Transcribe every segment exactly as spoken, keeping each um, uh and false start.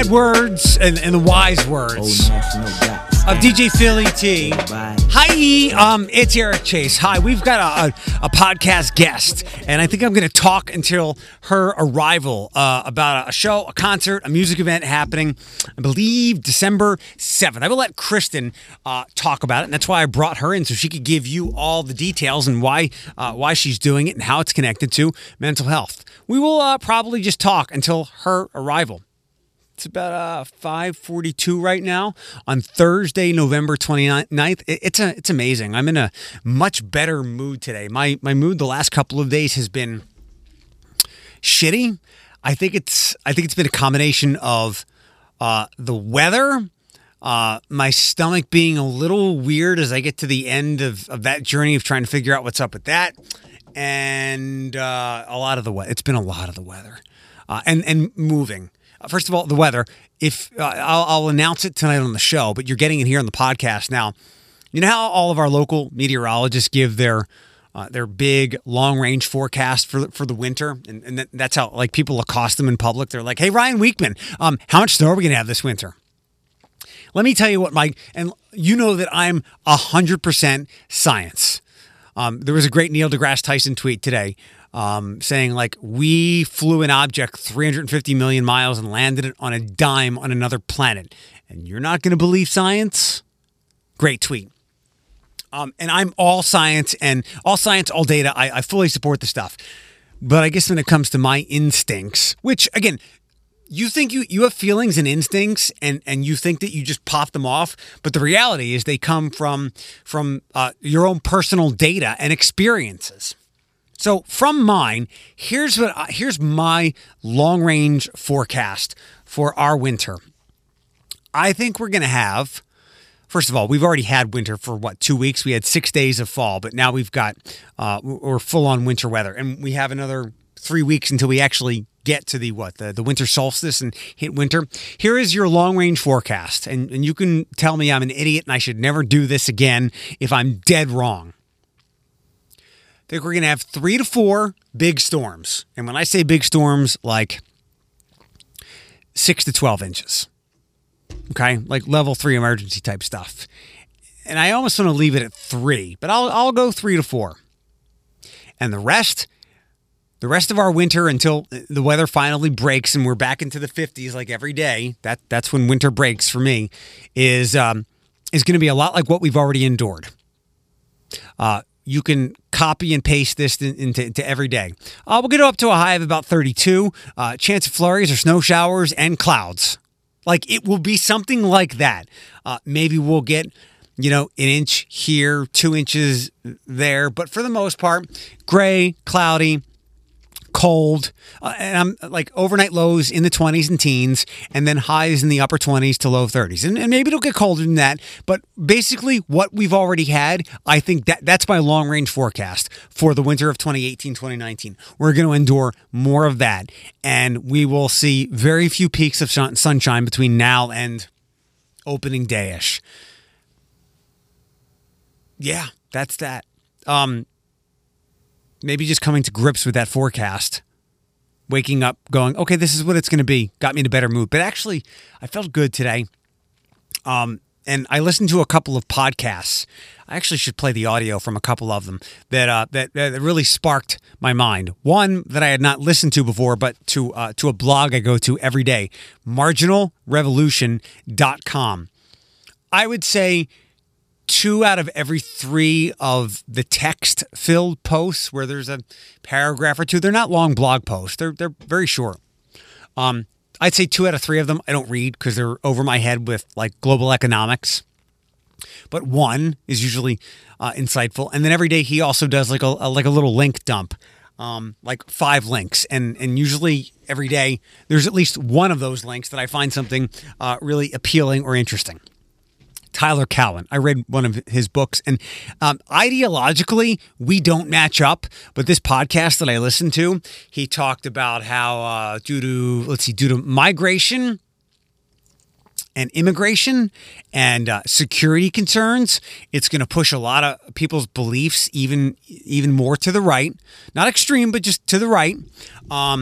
words and, and the wise words of D J Philly T. Hi, um, it's Eric Chase. Hi, we've got a, a, a podcast guest, and I think I'm going to talk until her arrival uh, about a show, a concert, a music event happening, I believe December seventh. I will let Kristen uh, talk about it, and that's why I brought her in, so she could give you all the details and why uh, why she's doing it and how it's connected to mental health. We will uh, probably just talk until her arrival. It's about uh, five forty-two right now on Thursday, November twenty-ninth. It's a, it's amazing. I'm in a much better mood today. My my mood the last couple of days has been shitty. I think it's I think it's been a combination of uh, the weather, uh, my stomach being a little weird as I get to the end of, of that journey of trying to figure out what's up with that, and uh, a lot of the weather. It's been a lot of the weather uh, and and moving. First of all, the weather. If uh, I'll, I'll announce it tonight on the show, but you're getting it here on the podcast now. You know how all of our local meteorologists give their uh, their big long range forecast for for the winter, and, and that's how like people accost them in public. They're like, "Hey, Ryan Weekman, um, how much snow are we gonna have this winter?" Let me tell you what my and you know that I'm a hundred percent science. Um, there was a great Neil deGrasse Tyson tweet today. Um, saying like, we flew an object three hundred fifty million miles and landed it on a dime on another planet. And you're not going to believe science? Great tweet. Um, and I'm all science and all science, all data. I, I fully support the stuff. But I guess when it comes to my instincts, which again, you think you, you have feelings and instincts and, and you think that you just pop them off. But the reality is they come from, from uh, your own personal data and experiences. So from mine, here's what I, here's my long-range forecast for our winter. I think we're going to have, first of all, we've already had winter for, what, two weeks? We had six days of fall, but now we've got, uh, we're full-on winter weather. And we have another three weeks until we actually get to the, what, the, the winter solstice and hit winter. Here is your long-range forecast. And, and you can tell me I'm an idiot and I should never do this again if I'm dead wrong. I think we're going to have three to four big storms. And when I say big storms, like six to twelve inches. Okay? Like level three emergency type stuff. And I almost want to leave it at three, but I'll I'll go three to four. And the rest, the rest of our winter until the weather finally breaks and we're back into the fifties like every day, that that's when winter breaks for me, is, um, is going to be a lot like what we've already endured. Uh, You can copy and paste this into, into every day. Uh, we'll get up to a high of about thirty-two. Uh, chance of flurries or snow showers and clouds. Like it will be something like that. Uh, maybe we'll get, you know, an inch here, two inches there. But for the most part, gray, cloudy, cold, uh, and I'm like overnight lows in the twenties and teens, and then highs in the upper twenties to low thirties. And, and maybe it'll get colder than that, but basically what we've already had, I think that that's my long range forecast for the winter of twenty eighteen, twenty nineteen. We're going to endure more of that, and we will see very few peaks of sunshine between now and opening day-ish. Yeah, that's that. Um, Maybe just coming to grips with that forecast, waking up going, okay, this is what it's going to be, got me in a better mood. But actually, I felt good today. Um, and I listened to a couple of podcasts. I actually should play the audio from a couple of them that uh, that, that really sparked my mind. One that I had not listened to before, but to uh, to a blog I go to every day, marginal revolution dot com. I would say two out of every three of the text-filled posts where there's a paragraph or two, they're not long blog posts. They're they're very short. Um, I'd say two out of three of them I don't read because they're over my head with like global economics. But one is usually uh, insightful, and then every day he also does like a, a like a little link dump, um, like five links, and and usually every day there's at least one of those links that I find something uh, really appealing or interesting. Tyler Cowen. I read one of his books, and um, ideologically, we don't match up. But this podcast that I listened to, he talked about how uh, due to, let's see, due to migration and immigration and uh, security concerns, it's going to push a lot of people's beliefs even even more to the right. Not extreme, but just to the right. Um,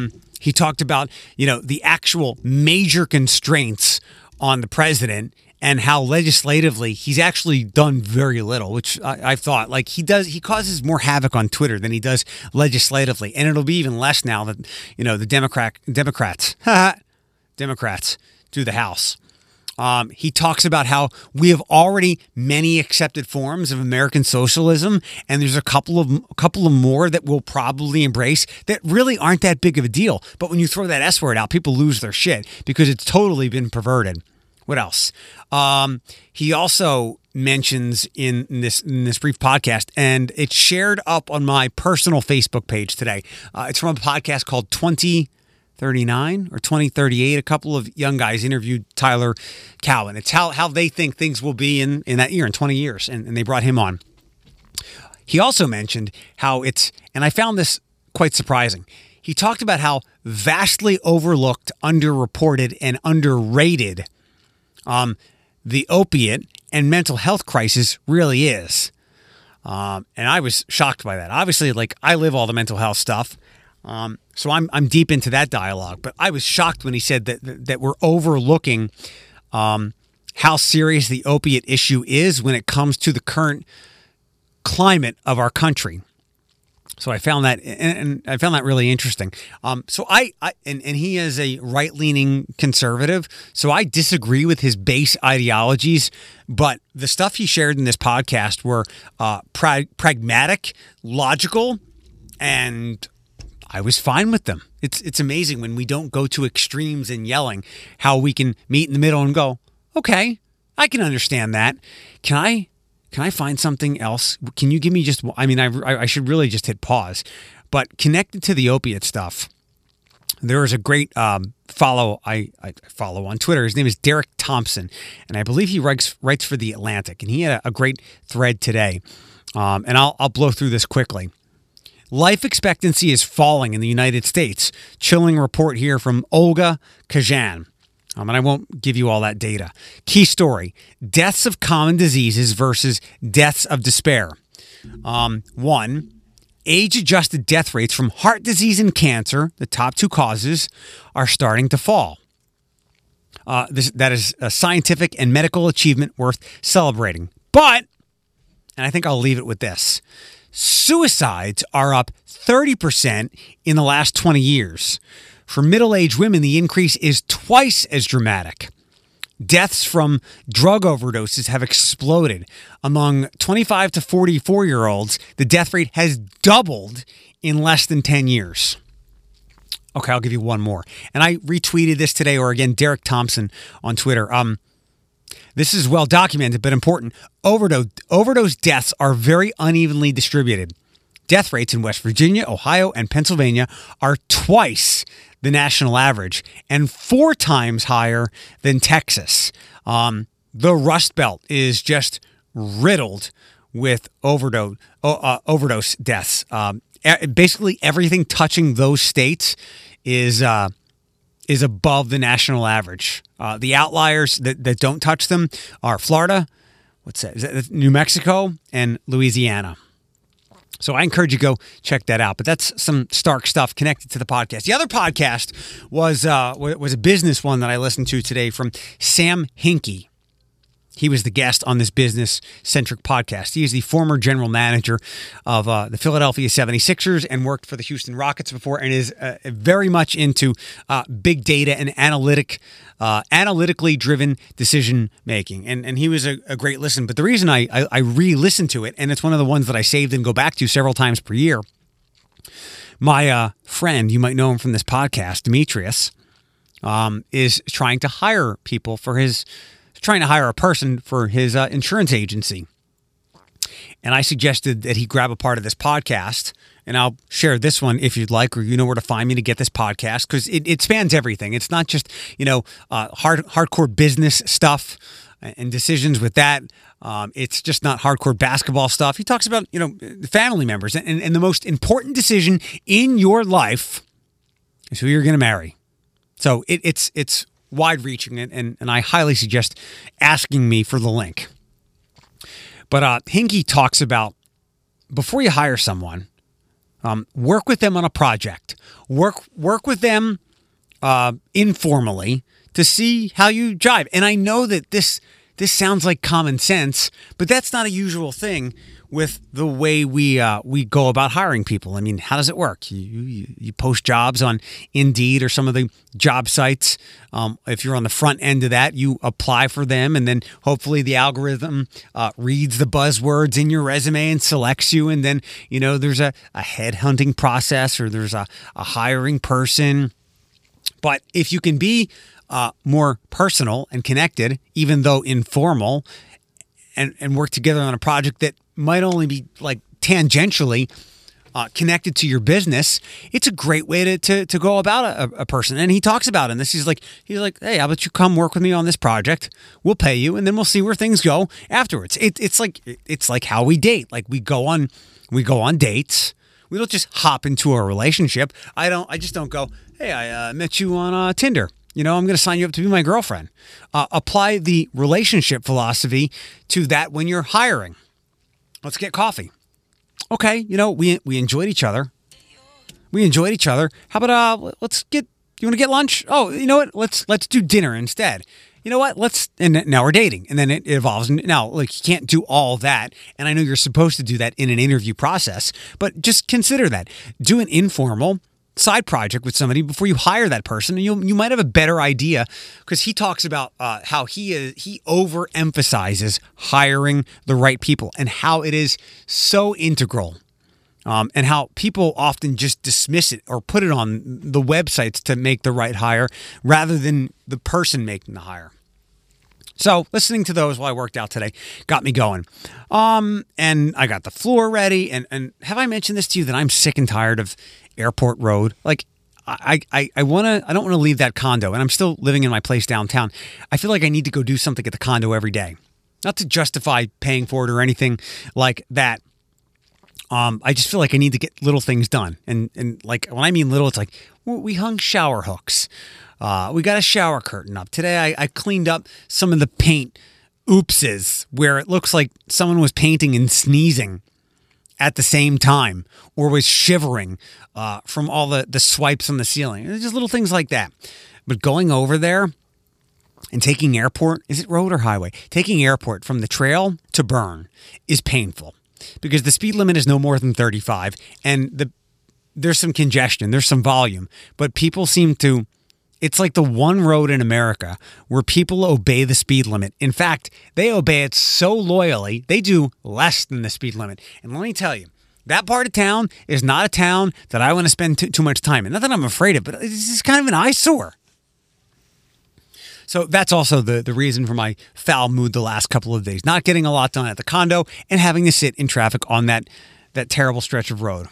He talked about, you know, the actual major constraints on the president and how legislatively he's actually done very little, which I, I've thought, like he does, he causes more havoc on Twitter than he does legislatively. And it'll be even less now that, you know, the Democrat, Democrats, Democrats do the House. Um, he talks about how we have already many accepted forms of American socialism, and there's a couple of a couple of more that we'll probably embrace that really aren't that big of a deal. But when you throw that S word out, people lose their shit because it's totally been perverted. What else? Um, he also mentions in this in this brief podcast, and it's shared up on my personal Facebook page today. Uh, it's from a podcast called twenty thirty-nine or twenty thirty-eight. A couple of young guys interviewed Tyler Cowen. It's how, how they think things will be in, in that year, in twenty years, and, and they brought him on. He also mentioned how it's, and I found this quite surprising, he talked about how vastly overlooked, underreported, and underrated um, the opiate and mental health crisis really is. Um, and I was shocked by that. Obviously, like, I live all the mental health stuff. Um, so I'm I'm deep into that dialogue, but I was shocked when he said that that, that we're overlooking um, how serious the opiate issue is when it comes to the current climate of our country. So I found that, and, and I found that really interesting. Um, so I, I and, and he is a right-leaning conservative, so I disagree with his base ideologies, but the stuff he shared in this podcast were uh, pra- pragmatic, logical, and I was fine with them. It's it's amazing when we don't go to extremes in yelling, how we can meet in the middle and go, okay, I can understand that. Can I can I find something else? Can you give me just, I mean, I, I should really just hit pause. But connected to the opiate stuff, there is a great um, follow I, I follow on Twitter. His name is Derek Thompson, and I believe he writes, writes for The Atlantic. And he had a, a great thread today, um, and I'll I'll blow through this quickly. Life expectancy is falling in the United States. Chilling report here from Olga Kazan. Um, and I won't give you all that data. Key story, deaths of common diseases versus deaths of despair. Um, one, age-adjusted death rates from heart disease and cancer, the top two causes, are starting to fall. Uh, this, that is a scientific and medical achievement worth celebrating. But, and I think I'll leave it with this, suicides are up thirty percent in the last twenty years. For middle-aged women, the increase is twice as dramatic. Deaths from drug overdoses have exploded. Among twenty-five to forty-four-year-olds, the death rate has doubled in less than ten years. Okay, I'll give you one more. And I retweeted this today, or again, Derek Thompson on Twitter. Um, this is well documented, but important. Overdose, overdose deaths are very unevenly distributed. Death rates in West Virginia, Ohio, and Pennsylvania are twice the national average and four times higher than Texas. Um, the Rust Belt is just riddled with overdose uh, overdose deaths. Um, basically, everything touching those states is uh, is above the national average. Uh, the outliers that, that don't touch them are Florida, what's that? Is that New Mexico, and Louisiana. So I encourage you to go check that out. But that's some stark stuff connected to the podcast. The other podcast was uh, was a business one that I listened to today from Sam Hinkie. He was the guest on this business-centric podcast. He is the former general manager of uh, the Philadelphia seventy-sixers and worked for the Houston Rockets before, and is uh, very much into uh, big data and analytic, uh, analytically driven decision making. And and he was a, a great listen. But the reason I, I, I re-listened to it, and it's one of the ones that I saved and go back to several times per year, my uh, friend, you might know him from this podcast, Demetrius, um, is trying to hire people for his... trying to hire a person for his uh, insurance agency. And I suggested that he grab a part of this podcast, and I'll share this one if you'd like, or you know where to find me to get this podcast, because it, it spans everything. It's not just, you know, uh, hard hardcore business stuff and decisions with that. Um, it's just not hardcore basketball stuff. He talks about, you know, family members, and, and the most important decision in your life is who you're going to marry. So it, it's it's wide-reaching, and, and, and I highly suggest asking me for the link. But uh, Hinkie talks about, before you hire someone, Um, work with them on a project. Work work with them uh, informally to see how you jive. And I know that this this sounds like common sense, but that's not a usual thing with the way we uh, we go about hiring people. I mean, how does it work? You, you, you post jobs on Indeed or some of the job sites. Um, if you're on the front end of that, you apply for them, and then hopefully the algorithm uh, reads the buzzwords in your resume and selects you. And then, you know, there's a, a headhunting process, or there's a, a hiring person. But if you can be uh, more personal and connected, even though informal, and, and work together on a project that might only be like tangentially uh, connected to your business, it's a great way to to, to go about a, a person. And he talks about it in this. He's like, he's like, hey, how about you come work with me on this project? We'll pay you, and then we'll see where things go afterwards. It, it's like it's like how we date. Like we go on we go on dates. We don't just hop into a relationship. I don't. I just don't go, hey, I uh, met you on uh, Tinder. You know, I'm going to sign you up to be my girlfriend. Uh, apply the relationship philosophy to that when you're hiring. Let's get coffee. Okay, you know, we we enjoyed each other. We enjoyed each other. How about uh let's get you want to get lunch? Oh, you know what? Let's let's do dinner instead. You know what? Let's and now we're dating. And then it, it evolves. Now, like, you can't do all that. And I know you're supposed to do that in an interview process, but just consider that. Do an informal side project with somebody before you hire that person, and you you might have a better idea, because he talks about uh, how he is he overemphasizes hiring the right people and how it is so integral, um, and how people often just dismiss it or put it on the websites to make the right hire rather than the person making the hire. So listening to those while I worked out today got me going. Um, and I got the floor ready. And, and have I mentioned this to you that I'm sick and tired of Airport Road? Like, I I, I want to, I don't want to leave that condo, and I'm still living in my place downtown. I feel like I need to go do something at the condo every day. Not to justify paying for it or anything like that. Um, I just feel like I need to get little things done. And, and like, when I mean little, it's like, we hung shower hooks. Uh, we got a shower curtain up. Today I, I cleaned up some of the paint oopses where it looks like someone was painting and sneezing at the same time, or was shivering uh, from all the, the swipes on the ceiling. It's just little things like that. But going over there and taking Airport, is it road or highway? Taking Airport from the trail to Burn is painful, because the speed limit is no more than thirty-five, and the there's some congestion, there's some volume, but people seem to, it's like the one road in America where people obey the speed limit. In fact, they obey it so loyally, they do less than the speed limit. And let me tell you, that part of town is not a town that I want to spend too, too much time in. Not that I'm afraid of, but it's just kind of an eyesore. So that's also the, the reason for my foul mood the last couple of days. Not getting a lot done at the condo and having to sit in traffic on that, that terrible stretch of road.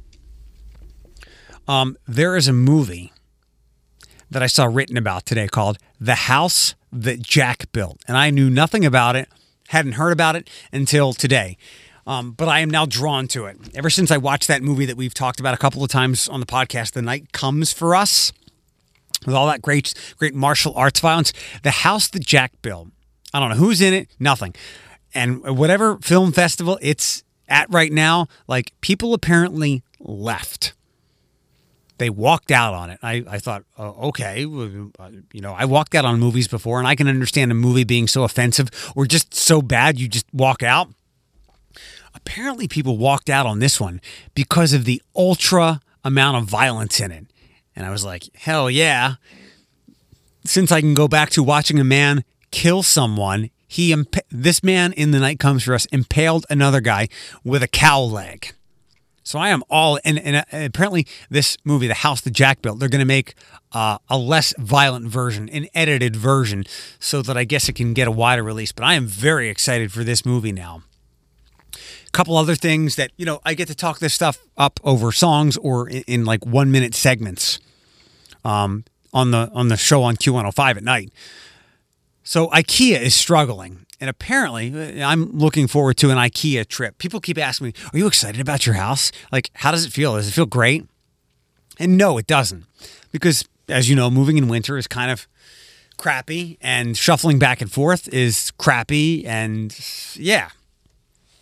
Um, there is a movie that I saw written about today called The House That Jack Built. And I knew nothing about it, hadn't heard about it until today. Um, but I am now drawn to it. Ever since I watched that movie that we've talked about a couple of times on the podcast, The Night Comes for Us, with all that great, great martial arts violence, The House That Jack Built. I don't know who's in it, nothing. And whatever film festival it's at right now, like, people apparently left. They walked out on it. I, I thought, uh, okay, you know, I walked out on movies before, and I can understand a movie being so offensive or just so bad you just walk out. Apparently, people walked out on this one because of the ultra amount of violence in it. And I was like, hell yeah. Since I can go back to watching a man kill someone, he imp- this man in The Night Comes for Us impaled another guy with a cow leg. So I am all, and, and apparently this movie, The House That Jack Built, they're going to make uh, a less violent version, an edited version, so that I guess it can get a wider release. But I am very excited for this movie now. A couple other things that, you know, I get to talk this stuff up over songs or in, in like one minute segments um, on the on the show on Q one oh five at night. So IKEA is struggling. And apparently, I'm looking forward to an IKEA trip. People keep asking me, are you excited about your house? Like, how does it feel? Does it feel great? And no, it doesn't. Because, as you know, moving in winter is kind of crappy. And shuffling back and forth is crappy. And, yeah.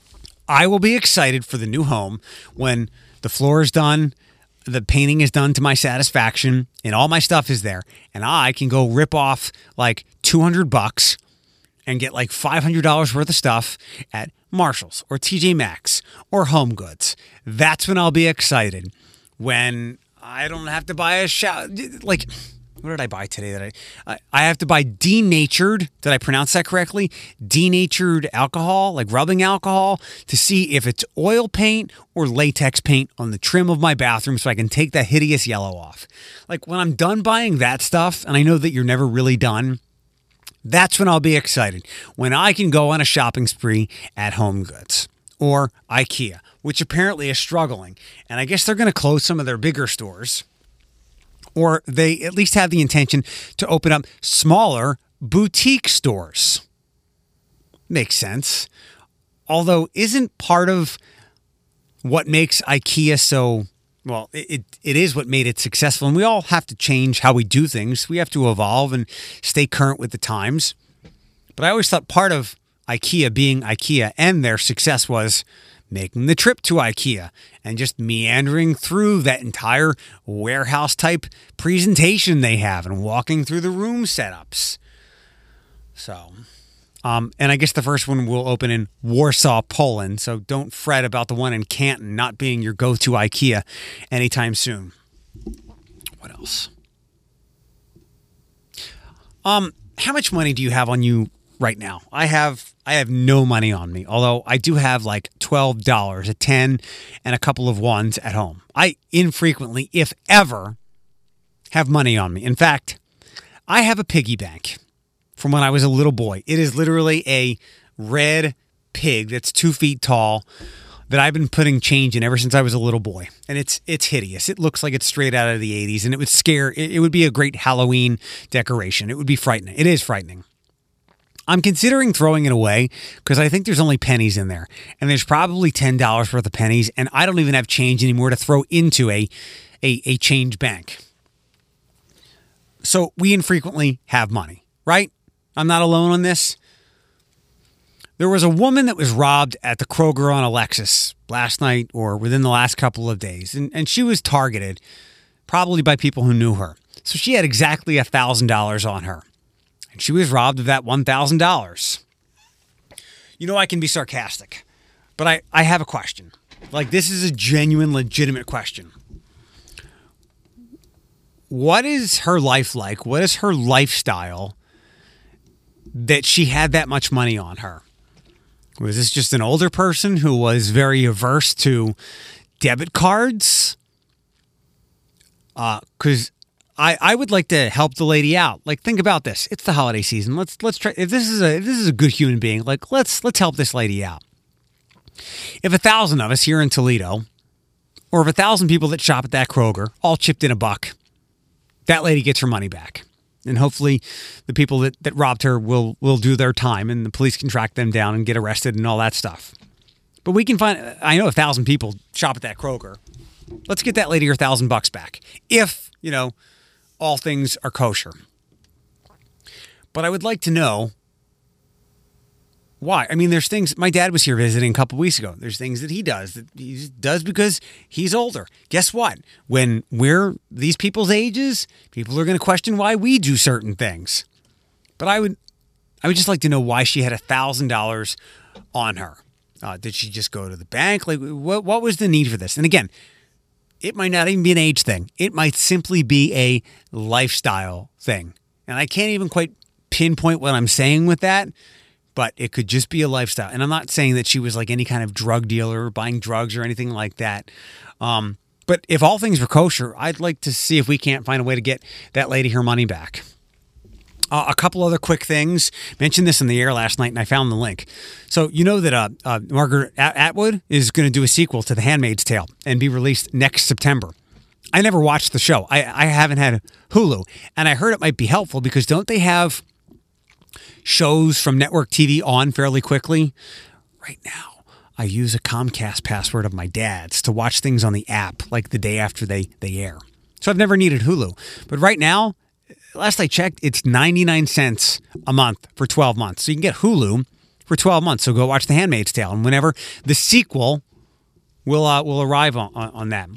I will be excited for the new home when the floor is done, the painting is done to my satisfaction, and all my stuff is there. And I can go rip off like two hundred bucks and get like five hundred dollars worth of stuff at Marshall's or T J Maxx or Home Goods. That's when I'll be excited. When I don't have to buy a shower. Like, what did I buy today? That I, I I have to buy denatured. Did I pronounce that correctly? Denatured alcohol, like rubbing alcohol, to see if it's oil paint or latex paint on the trim of my bathroom, so I can take that hideous yellow off. Like, when I'm done buying that stuff, and I know that you're never really done, that's when I'll be excited. When I can go on a shopping spree at Home Goods or IKEA, which apparently is struggling, and I guess they're going to close some of their bigger stores. Or they at least have the intention to open up smaller boutique stores. Makes sense. Although, isn't part of what makes IKEA so, well, it, it is what made it successful. And we all have to change how we do things. We have to evolve and stay current with the times. But I always thought part of IKEA being IKEA and their success was making the trip to IKEA and just meandering through that entire warehouse type presentation they have and walking through the room setups. So, um, and I guess the first one will open in Warsaw, Poland. So don't fret about the one in Canton not being your go-to IKEA anytime soon. What else? Um, how much money do you have on you right now? I have I have no money on me, although I do have like twelve dollars, a ten, and a couple of ones at home. I infrequently, if ever, have money on me. In fact, I have a piggy bank from when I was a little boy. It is literally a red pig that's two feet tall that I've been putting change in ever since I was a little boy. And it's it's hideous. It looks like it's straight out of the eighties, and it would scare, it, it would be a great Halloween decoration. It would be frightening. It is frightening. I'm considering throwing it away because I think there's only pennies in there. And there's probably ten dollars worth of pennies, and I don't even have change anymore to throw into a, a, a change bank. So we infrequently have money, right? I'm not alone on this. There was a woman that was robbed at the Kroger on Alexis last night or within the last couple of days, and, and she was targeted probably by people who knew her. So she had exactly one thousand dollars on her. She was robbed of that one thousand dollars. You know, I can be sarcastic, but I, I have a question. Like, this is a genuine, legitimate question. What is her life like? What is her lifestyle that she had that much money on her? Was this just an older person who was very averse to debit cards? Uh, because I, I would like to help the lady out. Like, think about this. It's the holiday season. Let's let's try. If this is a if this is a good human being, like let's let's help this lady out. If a thousand of us here in Toledo, or if a thousand people that shop at that Kroger all chipped in a buck, that lady gets her money back, and hopefully the people that, that robbed her will will do their time, and the police can track them down and get arrested and all that stuff. But we can find. I know a thousand people shop at that Kroger. Let's get that lady her thousand bucks back. If you know. All things are kosher. But I would like to know why. I mean, there's things, my dad was here visiting a couple weeks ago. There's things that he does that he does because he's older. Guess what? When we're these people's ages, people are going to question why we do certain things. But I would, I would just like to know why she had a thousand dollars on her. Uh, did she just go to the bank? Like, what, what was the need for this? And again, it might not even be an age thing. It might simply be a lifestyle thing. And I can't even quite pinpoint what I'm saying with that, but it could just be a lifestyle. And I'm not saying that she was like any kind of drug dealer or buying drugs or anything like that. Um, but if all things were kosher, I'd like to see if we can't find a way to get that lady her money back. Uh, a couple other quick things. Mentioned this in the air last night, and I found the link. So you know that uh, uh, Margaret Atwood is going to do a sequel to The Handmaid's Tale and be released next September. I never watched the show. I, I haven't had Hulu, and I heard it might be helpful because don't they have shows from network T V on fairly quickly? Right now, I use a Comcast password of my dad's to watch things on the app like the day after they, they air. So I've never needed Hulu. But right now, last I checked, it's ninety-nine cents a month for twelve months. So you can get Hulu for twelve months. So go watch The Handmaid's Tale, and whenever the sequel will uh, will arrive on, on, on that.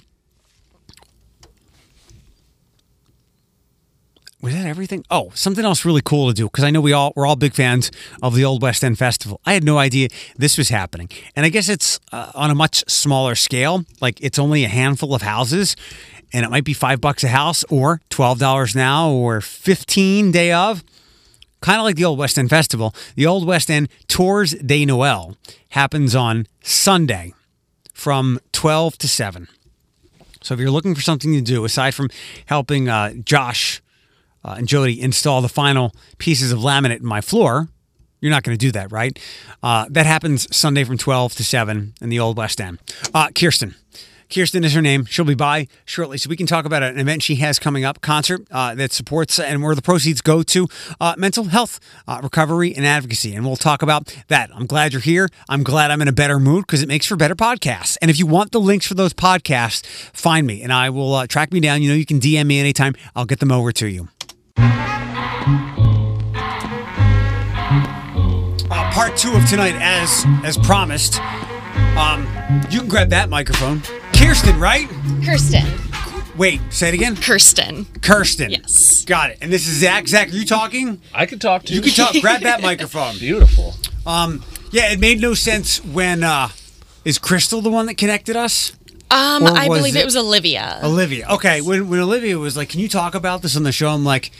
Was that everything? Oh, something else really cool to do, because I know we all we're all big fans of the Old West End Festival. I had no idea this was happening, and I guess it's uh, on a much smaller scale. Like it's only a handful of houses, and it might be five bucks a house, or twelve dollars now, or fifteen day of. Kind of like the Old West End Festival. The Old West End Tours de Noël happens on Sunday from twelve to seven. So if you're looking for something to do aside from helping uh, Josh. Uh, and Jody install the final pieces of laminate in my floor. You're not going to do that, right? Uh, that happens Sunday from twelve to seven in the Old West End. Uh, Kirsten. Kirsten is her name. She'll be by shortly, so we can talk about an event she has coming up, concert uh, that supports and where the proceeds go to uh, mental health uh, recovery and advocacy, and we'll talk about that. I'm glad you're here. I'm glad I'm in a better mood because it makes for better podcasts. And if you want the links for those podcasts, find me, and I will uh, track me down. You know, you can D M me anytime. I'll get them over to you. Uh, part two of tonight, as as promised. Um, you can grab that microphone. Kirsten, right? Kirsten. Wait, say it again. Kirsten. Kirsten. Yes. Got it. And this is Zach. Zach, are you talking? I can talk to you. You can talk. Grab that microphone. Beautiful. Um, yeah, it made no sense when. Uh, is Crystal the one that connected us? Um, Or I was believe it- it was Olivia. Olivia. Okay, when when Olivia was like, "Can you talk about this on the show?" I'm like,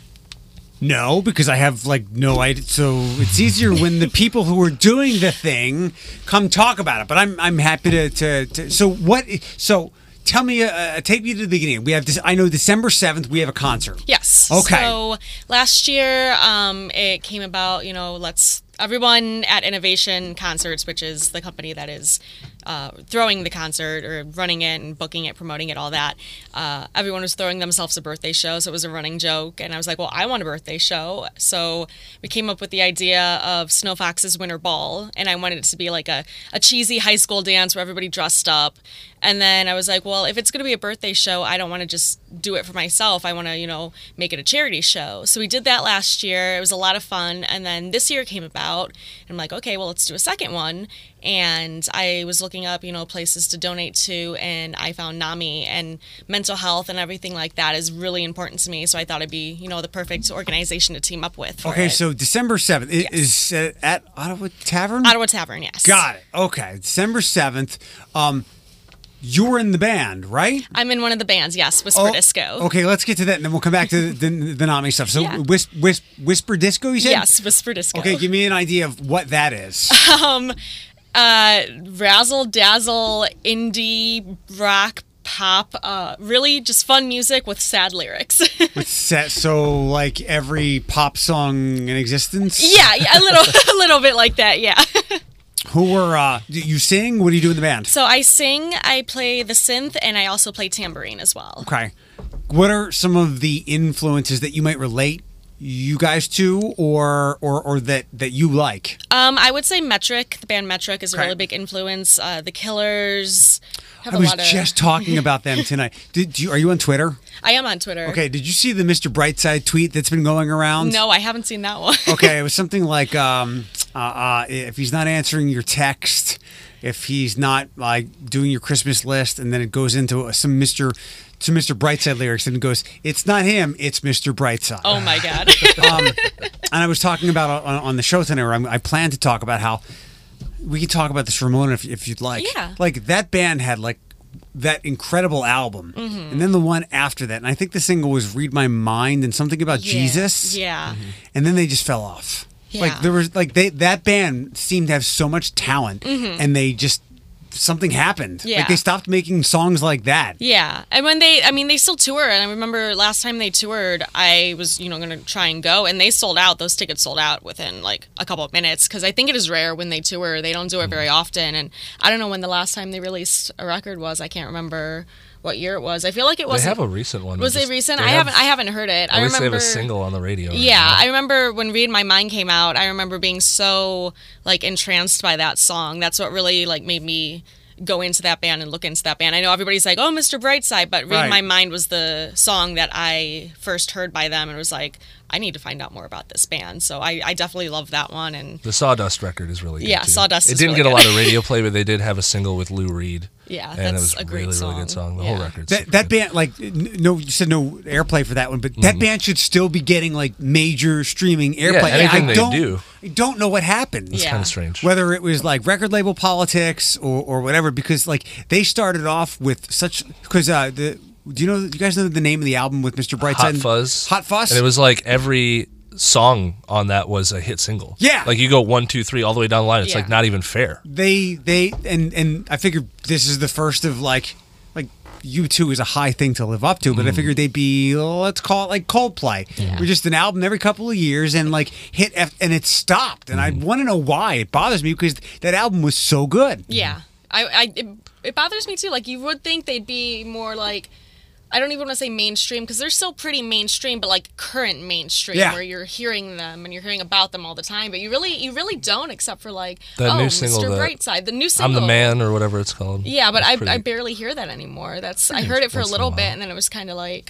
"No," because I have like no idea. So it's easier when the people who are doing the thing come talk about it. But I'm I'm happy to to, to so what so. Tell me, uh, take me to the beginning. We have this. I know December seventh. We have a concert. Yes. Okay. So last year, um, it came about. You know, let's everyone at Innovation Concerts, which is the company that is uh, throwing the concert or running it and booking it, promoting it, all that. Uh, everyone was throwing themselves a birthday show, so it was a running joke. And I was like, well, I want a birthday show. So we came up with the idea of Snow Fox's Winter Ball, and I wanted it to be like a, a cheesy high school dance where everybody dressed up. And then I was like, well, if it's going to be a birthday show, I don't want to just do it for myself. I want to, you know, make it a charity show. So we did that last year. It was a lot of fun. And then this year came about. And I'm like, okay, well, let's do a second one. And I was looking up, you know, places to donate to. And I found NAMI, and mental health and everything like that is really important to me. So I thought it'd be, you know, the perfect organization to team up with. for Okay, it. so December seventh Yes. is uh, at Ottawa Tavern. Ottawa Tavern, yes. Got it. Okay, December seventh. Um, you're in the band, right? I'm in one of the bands, yes, Whisper Oh, Disco. Okay, let's get to that, and then we'll come back to the, the, the NAMI stuff. So, Yeah. whis, whis, Whisper Disco, you said? Yes, Whisper Disco. Okay, give me an idea of what that is. um, uh, razzle dazzle indie rock pop, uh, really just fun music with sad lyrics. With set, so like every pop song in existence. yeah, yeah, a little, a little bit like that. Yeah. Who were uh? do you sing? What do you do in the band? So I sing, I play the synth, and I also play tambourine as well. Okay. What are some of the influences that you might relate you guys to, or or or that that you like? Um, I would say Metric, the band Metric, is a Okay. really big influence. Uh, the Killers. Have I a was lot of, just talking about them tonight. Did you? Are you on Twitter? I am on Twitter. Okay. Did you see the Mister Brightside tweet that's been going around? No, I haven't seen that one. Okay, it was something like, um, uh, uh, if he's not answering your text, if he's not like doing your Christmas list, and then it goes into some Mister to Mister Brightside lyrics, and it goes, "It's not him, it's Mister Brightside." Oh my God. um, and I was talking about on, on the show tonight, where I'm, I plan to talk about how we can talk about this for a moment if, if you'd like. Yeah. Like that band had like that incredible album, Mm-hmm. and then the one after that, and I think the single was "Read My Mind" and something about Yeah, Jesus. Yeah. And then they just fell off. Yeah. Like there was like they that band seemed to have so much talent, and they just something happened. Mm-hmm. Yeah. Like they stopped making songs like that. Yeah, and when they, I mean, they still tour. And I remember last time they toured, I was, you know, going to try and go, and they sold out. Those tickets sold out within like a couple of minutes, because I think it is rare when they tour. They don't do it very often, and I don't know when the last time they released a record was. I can't remember what year it was. I feel like it was. They have a recent one. Was Just- it recent? they I have- haven't. I haven't heard it. At I least remember. they have a single on the radio. right Yeah, now. I remember when Read My Mind came out. I remember being so like entranced by that song. That's what really like made me go into that band and look into that band. I know everybody's like, oh, Mister Brightside, but Read Right. My Mind was the song that I first heard by them and was like, I need to find out more about this band. So I, I definitely love that one. And The Sawdust record is really good, Yeah, too. Sawdust It is didn't really get a good. lot of radio play, but they did have a single with Lou Reed. Yeah, and that's it was a great really, song. really good song. The Yeah. whole record. That that band, like, n- no, you said no airplay for that one, but that band should still be getting like major streaming airplay. And anything I they don't, do. I don't know what happened. It's Yeah. kind of strange. Whether it was like record label politics or, or whatever, because like they started off with such because uh, the do you know you guys know the name of the album with Mister Brightside? Hot Fuzz. Hot Fuzz. And it was like every song on that was a hit single. Yeah. Like you go one, two, three, all the way down the line. It's Yeah. like not even fair. they they and and I figured this is the first of like like U two is a high thing to live up to, but I Mm. figured they'd be let's call it like Coldplay. Yeah. We're just an album every couple of years and like hit F- and it stopped, and Mm. I want to know why. It bothers me because that album was so good. Yeah, I, I it, it bothers me too. Like you would think they'd be more like, I don't even want to say mainstream because they're still pretty mainstream, but like current mainstream Yeah. where you're hearing them and you're hearing about them all the time. But you really, you really don't, except for like, That oh, new single, Mister the- Brightside, the new I'm single. the Man or whatever it's called. Yeah, but It's I, pretty- I barely hear that anymore. That's I heard it for a once in a little bit while. and then it was kind of like,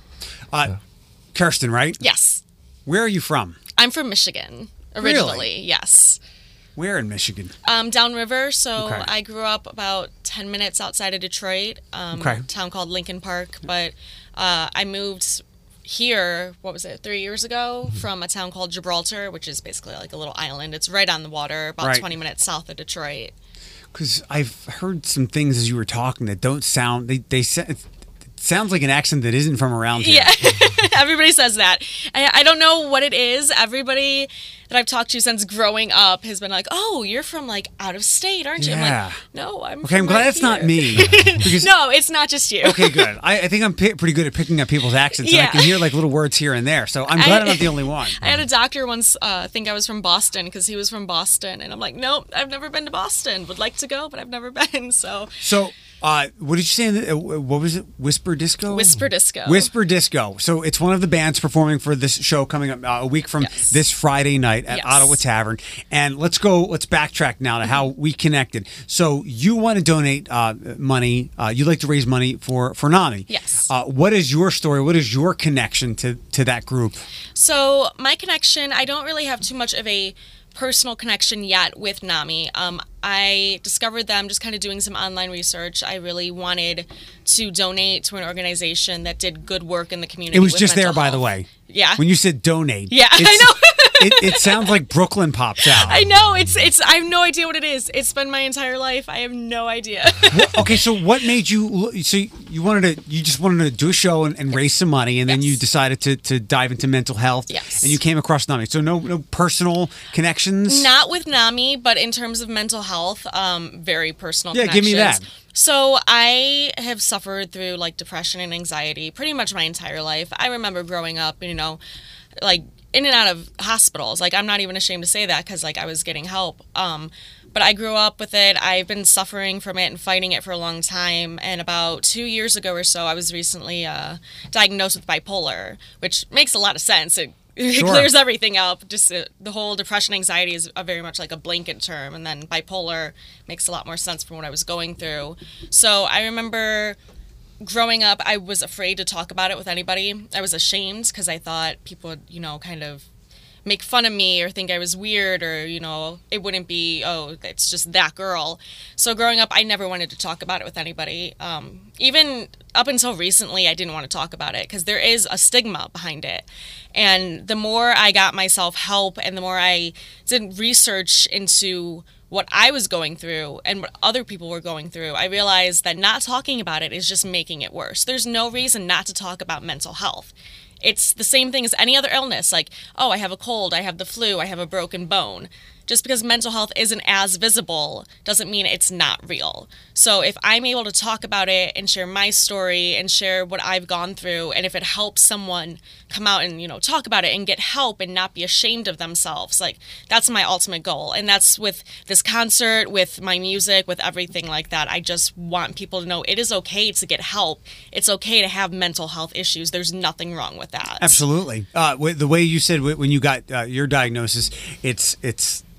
Uh, Kirsten, right? yes, Where are you from? I'm from Michigan originally. Yes. Where in Michigan? Um, downriver, so Okay. I grew up about ten minutes outside of Detroit, um, Okay. a town called Lincoln Park. But uh, I moved here, what was it, three years ago, Mm-hmm. from a town called Gibraltar, which is basically like a little island. It's right on the water, about Right. twenty minutes south of Detroit. Because I've heard some things as you were talking that don't sound. They they sa- it sounds like an accent that isn't from around here. Yeah, everybody says that. I, I don't know what it is. Everybody that I've talked to since growing up has been like, "Oh, you're from like out of state, aren't you?" I'm Yeah. like, "No, I'm." Okay, I'm from glad right that's not here." me. Because No, it's not just you. okay, good. I, I think I'm p- pretty good at picking up people's accents, and I Yeah. can hear like little words here and there. So I'm glad I, I- am not the only one. I had a doctor once uh, think I was from Boston because he was from Boston, and I'm like, nope, I've never been to Boston. Would like to go, but I've never been. So So, uh, what did you say? in the- uh, What was it? Whisper Disco. Whisper Disco. Whisper Disco. So it's one of the bands performing for this show coming up uh, a week from Yes. this Friday night at Yes. Ottawa Tavern. And let's go. Let's backtrack now to how we connected. So you want to donate uh, money. Uh, you like to raise money for for NAMI. Yes. Uh, what is your story? What is your connection to to that group? So my connection, I don't really have too much of a personal connection yet with NAMI. Um, I discovered them just kind of doing some online research. I really wanted to donate to an organization that did good work in the community. It was with just there, mental by the health. way. Yeah. When you said donate. Yeah, I it's- know. it, it sounds like Brooklyn pops out. I know it's it's. I have no idea what it is. It's been my entire life. I have no idea. Okay, so what made you? lo- So you wanted to, you just wanted to do a show and, and raise some money, and then you Yes. decided to, to dive into mental health. Yes. And you came across NAMI. So no no personal connections. Not with NAMI, but in terms of mental health, um, very personal. Yeah, give me that. connections. So I have suffered through like depression and anxiety pretty much my entire life. I remember growing up, you know, like in and out of hospitals. Like I'm not even ashamed to say that because like I was getting help. Um, but I grew up with it. I've been suffering from it and fighting it for a long time. And about two years ago or so, I was recently uh, diagnosed with bipolar, which makes a lot of sense. It It Sure. clears everything up. Just uh, the whole depression, anxiety is a very much like a blanket term, and then bipolar makes a lot more sense from what I was going through. So I remember growing up, I was afraid to talk about it with anybody. I was ashamed because I thought people would, you know, kind of make fun of me or think I was weird, or, you know, it wouldn't be, oh, it's just that girl. So growing up, I never wanted to talk about it with anybody. Um, even up until recently, I didn't want to talk about it because there is a stigma behind it. And the more I got myself help and the more I did research into what I was going through and what other people were going through, I realized that not talking about it is just making it worse. There's no reason not to talk about mental health. It's the same thing as any other illness, like, oh, I have a cold, I have the flu, I have a broken bone. Just because mental health isn't as visible doesn't mean it's not real. So if I'm able to talk about it and share my story and share what I've gone through, and if it helps someone come out and, you know, talk about it and get help and not be ashamed of themselves, like, that's my ultimate goal. And that's with this concert, with my music, with everything like that. I just want people to know it is okay to get help. It's okay to have mental health issues. There's nothing wrong with that. Absolutely. Uh, w- the way you said w- when you got uh, your diagnosis, it's it's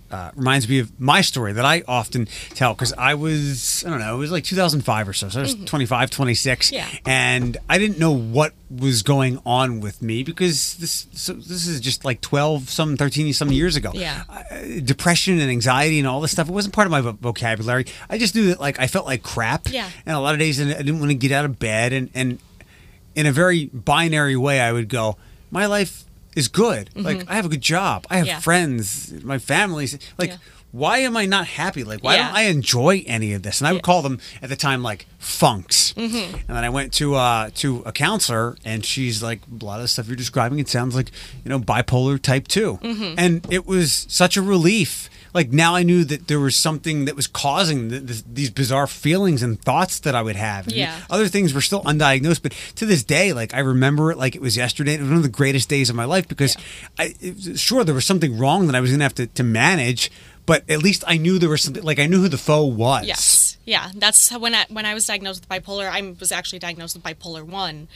uh, reminds me of my story that I often tell because I was, I don't know, it was like two thousand five or so. So I was mm-hmm. twenty-five, twenty-six. Yeah. And I didn't know what was going on with me because this so this is just like twelve, some thirteen, some years ago. Yeah. Uh, depression and anxiety and all this stuff. It wasn't part of my vo- vocabulary. I just knew that like I felt like crap. Yeah. And a lot of days I didn't want to get out of bed. And, and in a very binary way, I would go, my life is good. Mm-hmm. Like I have a good job. I have yeah. friends. My family's like, yeah. why am I not happy? Like, why yeah. don't I enjoy any of this? And I would yeah. call them at the time like funks. Mm-hmm. And then I went to uh, to a counselor, and she's like, a lot of the stuff you're describing, it sounds like, you know, bipolar type two. Mm-hmm. And it was such a relief. Like now I knew that there was something that was causing the, the, these bizarre feelings and thoughts that I would have. And yeah. other things were still undiagnosed, but to this day, like I remember it like it was yesterday. It was one of the greatest days of my life because yeah. I it, sure there was something wrong that I was going to have to to manage, but at least I knew there was something. Like I knew who the foe was. Yes, yeah. That's how, when I when I was diagnosed with bipolar. I was actually diagnosed with bipolar one.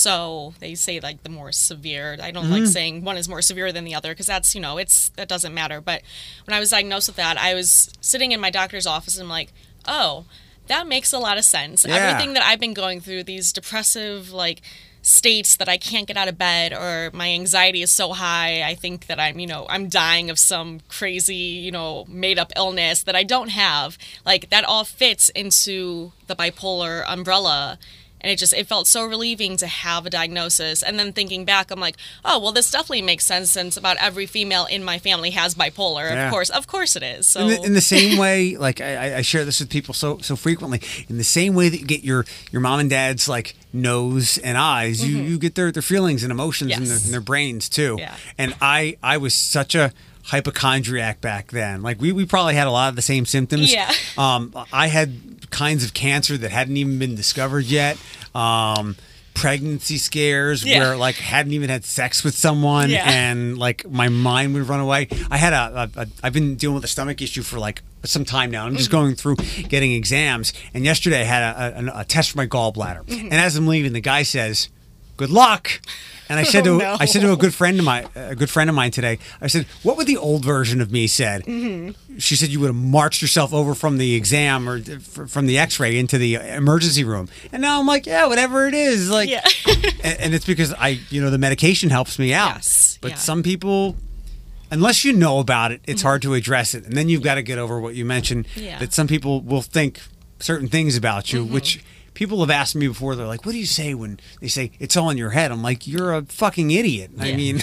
So they say like the more severe. I don't mm-hmm. like saying one is more severe than the other because that's you know it's that doesn't matter. But when I was diagnosed with that, I was sitting in my doctor's office and I'm like, oh, that makes a lot of sense. Yeah. Everything that I've been going through, these depressive like. states that I can't get out of bed or my anxiety is so high I think that I'm you know I'm dying of some crazy you know made up illness that I don't have, like that all fits into the bipolar umbrella. And it just, it felt so relieving to have a diagnosis. And then thinking back, I'm like, oh, well, this definitely makes sense since about every female in my family has bipolar. Yeah. Of course, of course it is. So in the, in the same way, like I, I share this with people so so frequently, in the same way that you get your, your mom and dad's like nose and eyes, mm-hmm. you, you get their, their feelings and emotions yes. in, their, in their brains too. Yeah. And I, I was such a hypochondriac back then. Like we, we probably had a lot of the same symptoms. Yeah. Um, I had kinds of cancer that hadn't even been discovered yet. Um, pregnancy scares yeah. where like hadn't even had sex with someone yeah. and like my mind would run away. I had a, a, a I've been dealing with a stomach issue for like some time now. I'm just mm-hmm. going through getting exams, and yesterday I had a, a, a test for my gallbladder. Mm-hmm. And as I'm leaving, the guy says, "Good luck." And I said to oh, no. I said to a good friend of mine, a good friend of mine today, I said, "What would the old version of me said?" Mm-hmm. She said, "You would have marched yourself over from the exam or from the X-ray into the emergency room." And now I'm like, "Yeah, whatever it is." Like, yeah. and, and it's because I, you know, the medication helps me out. Yes. But yeah. some people, unless you know about it, it's mm-hmm. hard to address it, and then you've got to get over what you mentioned. Yeah. That some people will think certain things about you, mm-hmm. which. People have asked me before, they're like, what do you say when they say it's all in your head? I'm like, you're a fucking idiot. Yeah. I mean,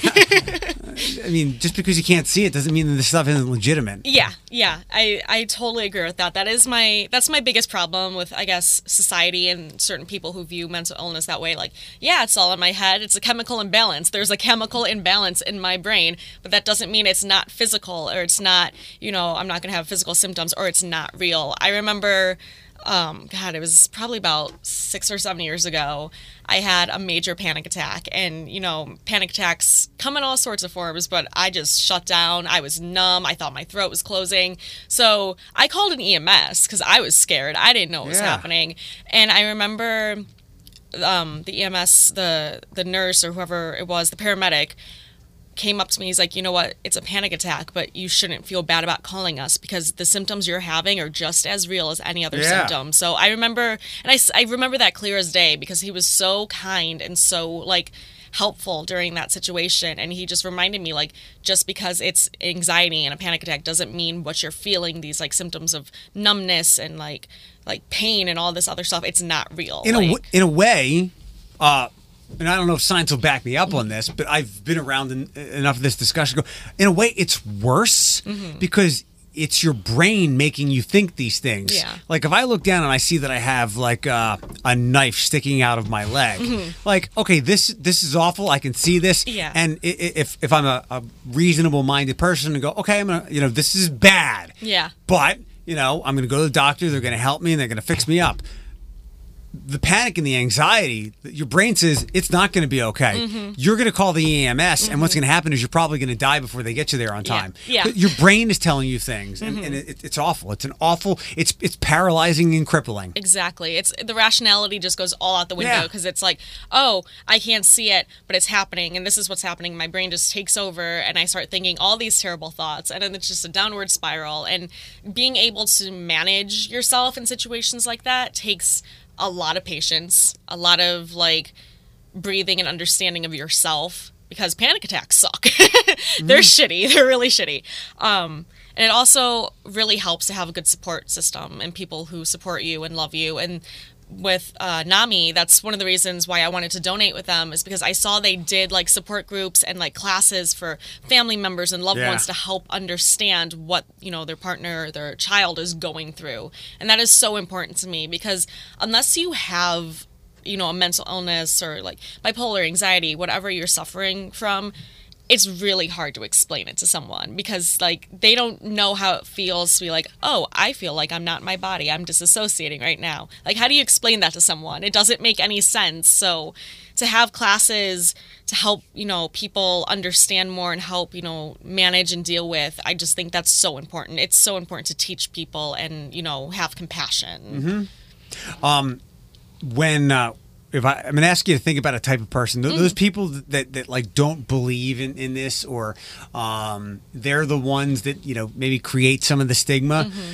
I mean, just because you can't see it doesn't mean that this stuff isn't legitimate. Yeah, yeah. I, I totally agree with that. That is my, that's my biggest problem with, I guess, society and certain people who view mental illness that way. Like, yeah, it's all in my head. It's a chemical imbalance. There's a chemical imbalance in my brain, but that doesn't mean it's not physical or it's not, you know, I'm not going to have physical symptoms or it's not real. I remember... Um, God, it was probably about six or seven years ago. I had a major panic attack, and you know, panic attacks come in all sorts of forms, but I just shut down. I was numb. I thought my throat was closing. So I called an E M S because I was scared. I didn't know what was yeah. happening. And I remember um, the E M S, the, the nurse or whoever it was, the paramedic, came up to me. He's like, you know what, it's a panic attack, but you shouldn't feel bad about calling us because the symptoms you're having are just as real as any other yeah. symptom. So I remember, and I, I remember that clear as day because he was so kind and so like helpful during that situation. And he just reminded me, like, just because it's anxiety and a panic attack doesn't mean what you're feeling, these like symptoms of numbness and like like pain and all this other stuff, it's not real. In like, a in a way, uh and I don't know if science will back me up on this, but I've been around in, enough of this discussion. In a way, it's worse mm-hmm. because it's your brain making you think these things. Yeah. Like if I look down and I see that I have like uh, a knife sticking out of my leg, mm-hmm. like, okay, this this is awful. I can see this. Yeah. And if if I'm a, a reasonable minded person and go, okay, I'm gonna, you know, this is bad. Yeah. But you know, I'm gonna go to the doctor. They're gonna help me and they're gonna fix me up. the panic and the anxiety, your brain says it's not going to be okay. Mm-hmm. You're going to call the E M S, mm-hmm. and what's going to happen is you're probably going to die before they get you there on time. Yeah. yeah. Your brain is telling you things, and, mm-hmm. and it, it's awful. It's an awful. It's it's paralyzing and crippling. Exactly. It's the rationality just goes all out the window because yeah. it's like, oh, I can't see it, but it's happening, and this is what's happening. My brain just takes over, and I start thinking all these terrible thoughts, and then it's just a downward spiral. And being able to manage yourself in situations like that takes a lot of patience, a lot of like breathing and understanding of yourself, because panic attacks suck. They're mm. shitty. They're really shitty. Um, and it also really helps to have a good support system and people who support you and love you. And with uh, NAMI, that's one of the reasons why I wanted to donate with them, is because I saw they did like support groups and like classes for family members and loved yeah. ones to help understand what, you know, their partner or their child is going through. And that is so important to me, because unless you have, you know, a mental illness or like bipolar, anxiety, whatever you're suffering from, it's really hard to explain it to someone, because like they don't know how it feels to be like, oh, I feel like I'm not in my body, I'm disassociating right now. Like, how do you explain that to someone? It doesn't make any sense. So to have classes to help, you know, people understand more and help, you know, manage and deal with, I just think that's so important. It's so important to teach people and, you know, have compassion. Mm-hmm. Um, when uh If I, I'm going to ask you to think about a type of person, those, mm. those people that, that, that like don't believe in, in this, or um, they're the ones that, you know, maybe create some of the stigma. Mm-hmm.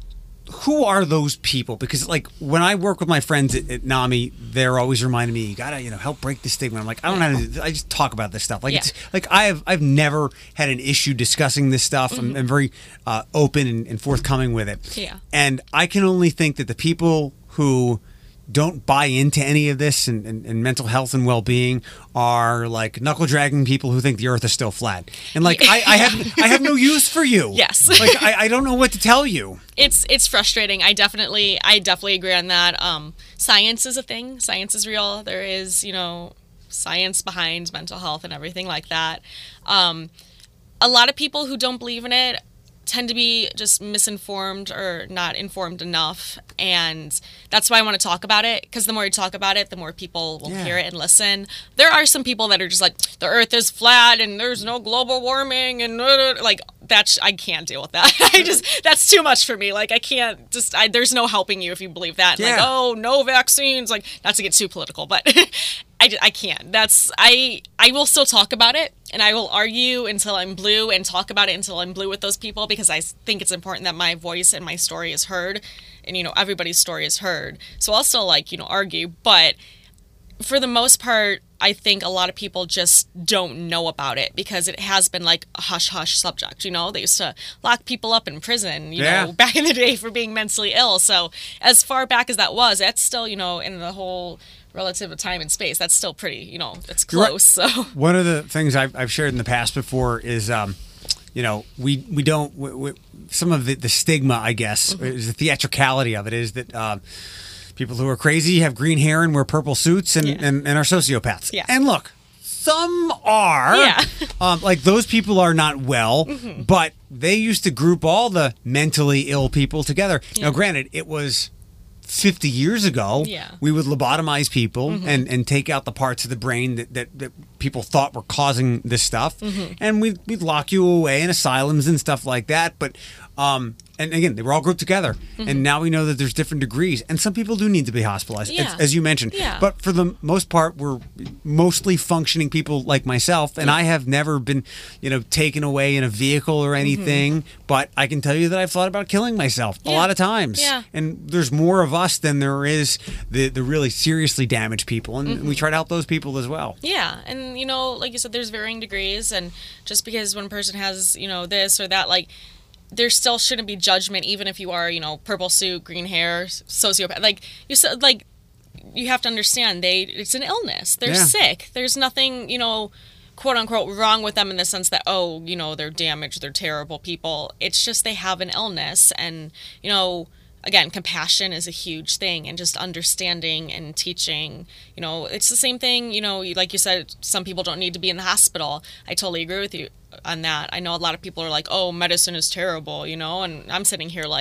Who are those people? Because like when I work with my friends at, at NAMI, they're always reminding me, you got to, you know, help break the stigma. I'm like, I don't know how to do this. I just talk about this stuff. Like, yeah. it's like I have, I've never had an issue discussing this stuff. Mm-hmm. I'm, I'm very uh, open and, and forthcoming with it. Yeah. And I can only think that the people who don't buy into any of this and, and, and mental health and well-being are like knuckle dragging people who think the earth is still flat. And like, I, I have I have no use for you. Yes. Like, I, I don't know what to tell you. It's it's frustrating. I definitely, I definitely agree on that. Um, science is a thing. Science is real. There is, you know, science behind mental health and everything like that. Um, a lot of people who don't believe in it tend to be just misinformed or not informed enough, and that's why I want to talk about it, because the more you talk about it, the more people will yeah. hear it and listen. There are some people that are just like, the earth is flat and there's no global warming, and like that's, I can't deal with that. I just, that's too much for me. Like I can't just, I, there's no helping you if you believe that. Yeah. Like, oh, no vaccines, like not to get too political, but I, I can't. That's, I, I will still talk about it, and I will argue until I'm blue and talk about it until I'm blue with those people, because I think it's important that my voice and my story is heard, and, you know, everybody's story is heard. So I'll still, like, you know, argue, but for the most part, I think a lot of people just don't know about it, because it has been like a hush-hush subject, you know? They used to lock people up in prison, you yeah. know, back in the day for being mentally ill. So as far back as that was, that's still, you know, in the whole relative of time and space, that's still pretty, you know, it's close. Right. So one of the things I've, I've shared in the past before is, um, you know, we we don't, we, we, some of the, the stigma, I guess, mm-hmm. is the theatricality of it is that uh, people who are crazy have green hair and wear purple suits and, yeah. and, and are sociopaths. Yeah. And look, some are. Yeah. um, like those people are not well, mm-hmm. but they used to group all the mentally ill people together. Yeah. Now, granted, it was fifty years ago. Yeah. We would lobotomize people mm-hmm. and, and take out the parts of the brain that, that, that people thought were causing this stuff. Mm-hmm. And we'd, we'd lock you away in asylums and stuff like that. But um, and again, they were all grouped together. Mm-hmm. And now we know that there's different degrees. And some people do need to be hospitalized, yeah. as, as you mentioned. Yeah. But for the most part, we're mostly functioning people like myself. And yeah. I have never been, you know, taken away in a vehicle or anything. Mm-hmm. But I can tell you that I've thought about killing myself yeah. a lot of times. Yeah. And there's more of us than there is the, the really seriously damaged people. And mm-hmm. we try to help those people as well. Yeah. And, you know, like you said, there's varying degrees. And just because one person has, you know, this or that, like, there still shouldn't be judgment, even if you are, you know, purple suit, green hair, sociopath. Like you said, like you have to understand they it's an illness. They're yeah. sick. There's nothing, you know, quote unquote wrong with them in the sense that, oh, you know, they're damaged, they're terrible people. It's just they have an illness, and, you know, again, compassion is a huge thing, and just understanding and teaching, you know, it's the same thing, you know, like you said, some people don't need to be in the hospital. I totally agree with you on that. I know a lot of people are like, oh, medicine is terrible, you know, and I'm sitting here like,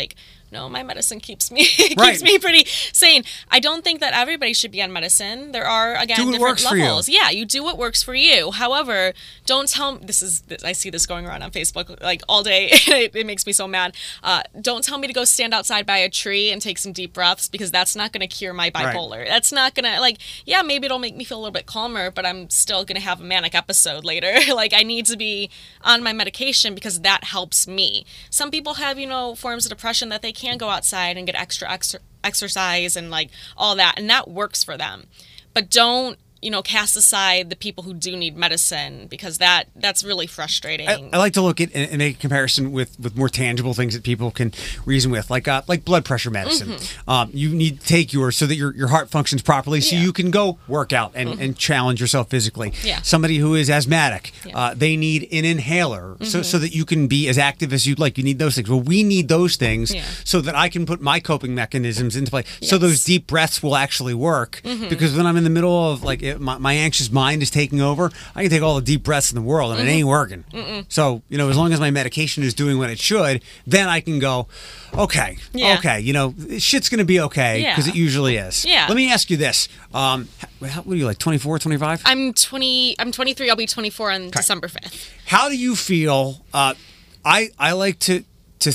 no, my medicine keeps me keeps Right. me pretty sane. I don't think that everybody should be on medicine. There are again Do what different works for you. levels. Yeah, you do what works for you. However, don't tell this is I see this going around on Facebook like all day. it, it makes me so mad. Uh, don't tell me to go stand outside by a tree and take some deep breaths because that's not going to cure my bipolar. Right. That's not going to like yeah, maybe it'll make me feel a little bit calmer, but I'm still going to have a manic episode later. Like I need to be on my medication because that helps me. Some people have, you know, forms of depression that they can go outside and get extra, extra exercise and like all that, and that works for them. But don't, you know, cast aside the people who do need medicine because that that's really frustrating. I, I like to look at and and make a comparison with, with more tangible things that people can reason with, like uh, like blood pressure medicine. Mm-hmm. Um, you need to take yours so that your, your heart functions properly, so Yeah. you can go work out and, Mm-hmm. and challenge yourself physically. Yeah. Somebody who is asthmatic, Yeah. uh, they need an inhaler Mm-hmm. so so that you can be as active as you'd like. You need those things. Well, we need those things Yeah. so that I can put my coping mechanisms into play. So Yes. those deep breaths will actually work. Mm-hmm. Because when I'm in the middle of like it, my, my anxious mind is taking over, I can take all the deep breaths in the world and it ain't working. Mm-mm. So, you know, as long as my medication is doing what it should, then I can go, okay, Yeah. okay, you know, shit's going to be okay Yeah. because it usually is. Yeah. Let me ask you this. Um, how, what are you, like twenty-four, twenty-five? I'm twenty. I'm twenty-three. I'll be twenty-four on December fifth. How do you feel? Uh, I I like to to.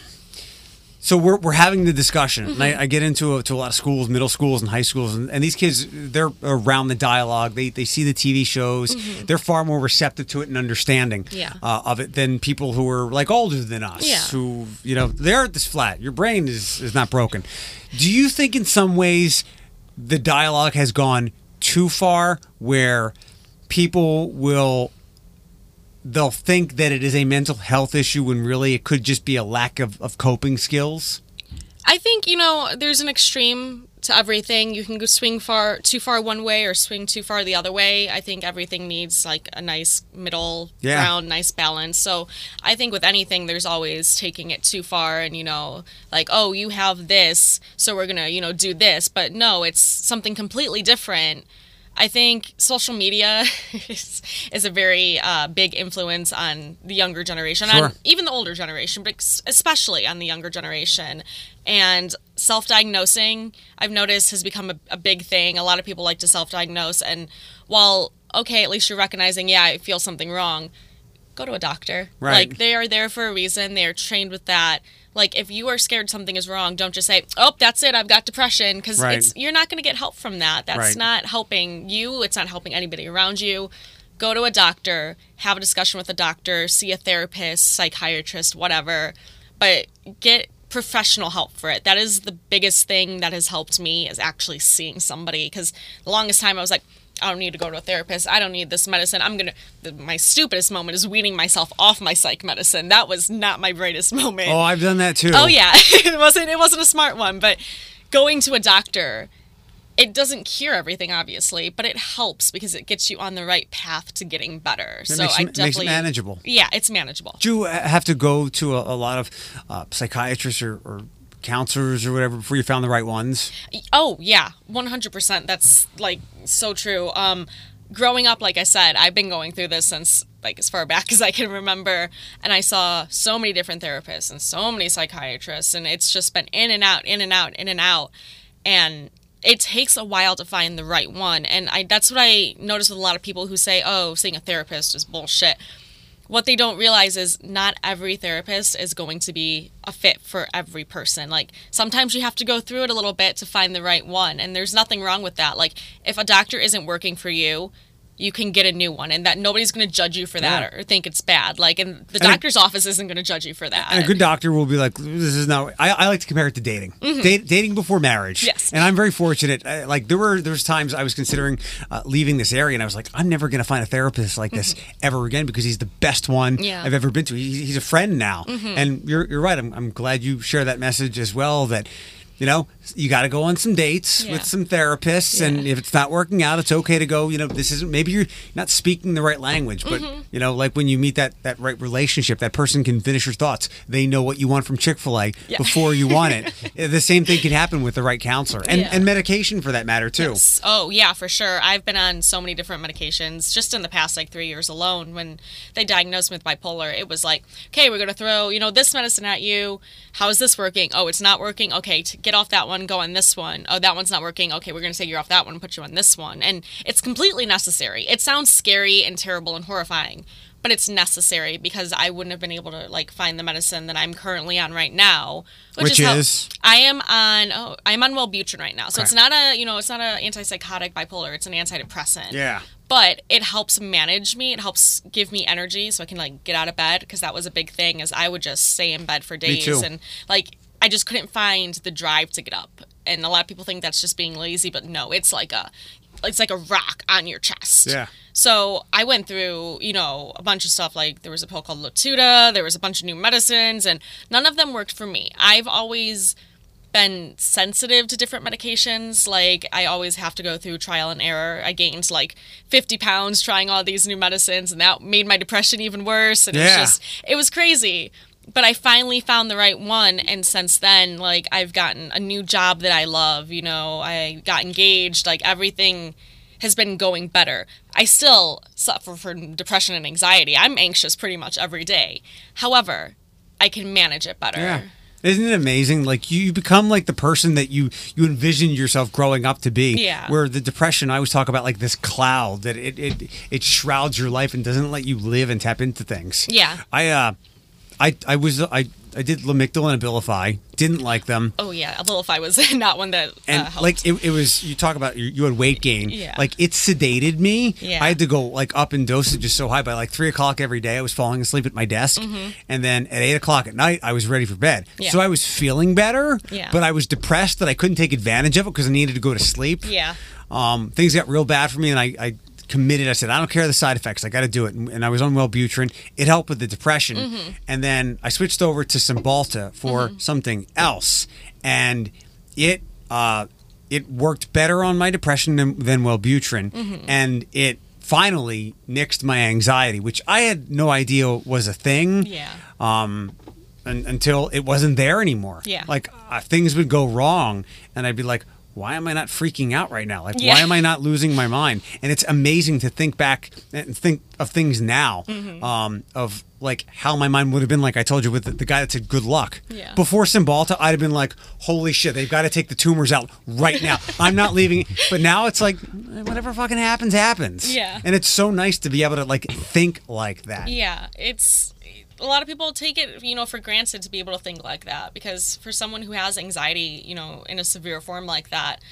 So we're we're having the discussion, Mm-hmm. and I, I get into a, to a lot of schools, middle schools, and high schools, and, and these kids they're around the dialogue. They they see the T V shows. They're far more receptive to it and understanding Mm-hmm. Yeah. uh, of it than people who are like older than us. Yeah. Who you know they're this flat. Your brain is is not broken. Do you think in some ways the dialogue has gone too far, where people will? They'll think that it is a mental health issue when really it could just be a lack of, of coping skills? I think, you know, there's an extreme to everything. You can go swing far too far one way or swing too far the other way. I think everything needs like a nice middle Yeah. ground, nice balance. So I think with anything, there's always taking it too far and, you know, like, oh, you have this, so we're going to, you know, do this. But no, it's something completely different. I think social media is, is a very uh, big influence on the younger generation, Sure. on even the older generation, but ex- especially on the younger generation. And self-diagnosing, I've noticed, has become a, a big thing. A lot of people like to self-diagnose. And while, okay, at least you're recognizing, yeah, I feel something wrong, go to a doctor. Right. Like, they are there for a reason. They are trained with that. Like, if you are scared something is wrong, don't just say, oh, that's it, I've got depression, because Right. it's you're not going to get help from that. That's Right. not helping you. It's not helping anybody around you. Go to a doctor, have a discussion with a doctor, see a therapist, psychiatrist, whatever, but get professional help for it. That is the biggest thing that has helped me, is actually seeing somebody, because the longest time I was like, I don't need to go to a therapist. I don't need this medicine. I'm going to, my stupidest moment is weaning myself off my psych medicine. That was not my brightest moment. Oh, I've done that too. Oh yeah, it wasn't it wasn't a smart one, but going to a doctor, it doesn't cure everything, obviously, but it helps because it gets you on the right path to getting better. It so makes, I it definitely makes it manageable. Yeah, it's manageable. Do you have to go to a, a lot of uh, psychiatrists or, or counselors or whatever before you found the right ones? Oh yeah, one hundred percent. That's like so true. Um, growing up, like I said, I've been going through this since like as far back as I can remember, and I saw so many different therapists and so many psychiatrists, and it's just been in and out, in and out, in and out, and it takes a while to find the right one. And I that's what I notice with a lot of people who say, oh, seeing a therapist is bullshit. What they don't realize is not every therapist is going to be a fit for every person. Like, sometimes you have to go through it a little bit to find the right one, and there's nothing wrong with that. Like, if a doctor isn't working for you, you can get a new one, and that nobody's going to judge you for that, Yeah. or think it's bad. Like, and the And a- doctor's office isn't going to judge you for that. And a good doctor will be like, this is not, I, I like to compare it to dating. Date, dating before marriage. Yes. And I'm very fortunate. I, like, there were there was times I was considering uh, leaving this area, and I was like, I'm never going to find a therapist like this ever again, because he's the best one Yeah. I've ever been to. He, he's a friend now. And you're, you're right. I'm, I'm glad you share that message as well, that You know, you got to go on some dates Yeah. with some therapists, Yeah. and if it's not working out, it's okay to go. You know, this isn't. Maybe you're not speaking the right language, but Mm-hmm. you know, like when you meet that that right relationship, that person can finish your thoughts. They know what you want from Chick-fil-A Yeah. before you want it. The same thing can happen with the right counselor, and Yeah. and medication for that matter too. Yes. Oh, yeah, for sure. I've been on so many different medications just in the past like three years alone. When they diagnosed me with bipolar, it was like, okay, we're going to throw, you know, this medicine at you. How is this working? Oh, it's not working. Okay, to get off that one, go on this one. Oh, that one's not working. Okay, we're going to take you off that one and put you on this one. And it's completely necessary. It sounds scary and terrible and horrifying, but it's necessary because I wouldn't have been able to like find the medicine that I'm currently on right now, which, Which is, how- is? I am on oh I'm on Wellbutrin right now. So Okay. it's not a you know it's not an antipsychotic bipolar. It's an antidepressant. Yeah. But it helps manage me. It helps give me energy so I can like get out of bed because that was a big thing. Is I would just stay in bed for days too. and like I just couldn't find the drive to get up. And a lot of people think that's just being lazy, but no, it's like a it's like a rock on your chest. Yeah. So I went through, you know, a bunch of stuff. Like there was a pill called Latuda. There was a bunch of new medicines, and none of them worked for me. I've always been sensitive to different medications. Like I always have to go through trial and error. I gained like fifty pounds trying all these new medicines, and that made my depression even worse. And it Yeah. was just, it was crazy. But I finally found the right one, and since then, like I've gotten a new job that I love. You know, I got engaged. Like everything has been going better. I still suffer from depression and anxiety. I'm anxious pretty much every day. However, I can manage it better. Yeah. Isn't it amazing? Like you become like the person that you you envisioned yourself growing up to be. Yeah. Where the depression, I always talk about like this cloud that it it, it shrouds your life and doesn't let you live and tap into things. Yeah. I uh, I I was I I did Lamictal and Abilify. Didn't like them. Oh yeah, Abilify was not one that uh, And helped. like it, it was, you talk about you, you had weight gain. Yeah. Like it sedated me. Yeah. I had to go like up in dosages so high by like three o'clock every day. I was falling asleep at my desk, and then at eight o'clock at night, I was ready for bed. Mm-hmm. Yeah. So I was feeling better. Yeah. But I was depressed that I couldn't take advantage of it because I needed to go to sleep. Yeah. Um, things got real bad for me, and I. I committed. I said, I don't care the side effects. I got to do it. And, and I was on Wellbutrin. It helped with the depression. Mm-hmm. And then I switched over to Cymbalta for Mm-hmm. something else. And it uh, it worked better on my depression than, than Wellbutrin. Mm-hmm. And it finally nixed my anxiety, which I had no idea was a thing. Yeah. Um, un- until it wasn't there anymore. Yeah. Like uh, things would go wrong, and I'd be like, why am I not freaking out right now? Like, Yeah. why am I not losing my mind? And it's amazing to think back and think of things now, Mm-hmm. um, of like how my mind would have been like I told you with the, the guy that said good luck. Yeah. Before Cymbalta, I'd have been like, holy shit, they've got to take the tumors out right now. I'm not leaving. But now it's like, whatever fucking happens, happens. Yeah. And it's so nice to be able to like think like that. Yeah, it's a lot of people take it, you know, for granted to be able to think like that because for someone who has anxiety, you know, in a severe form like that,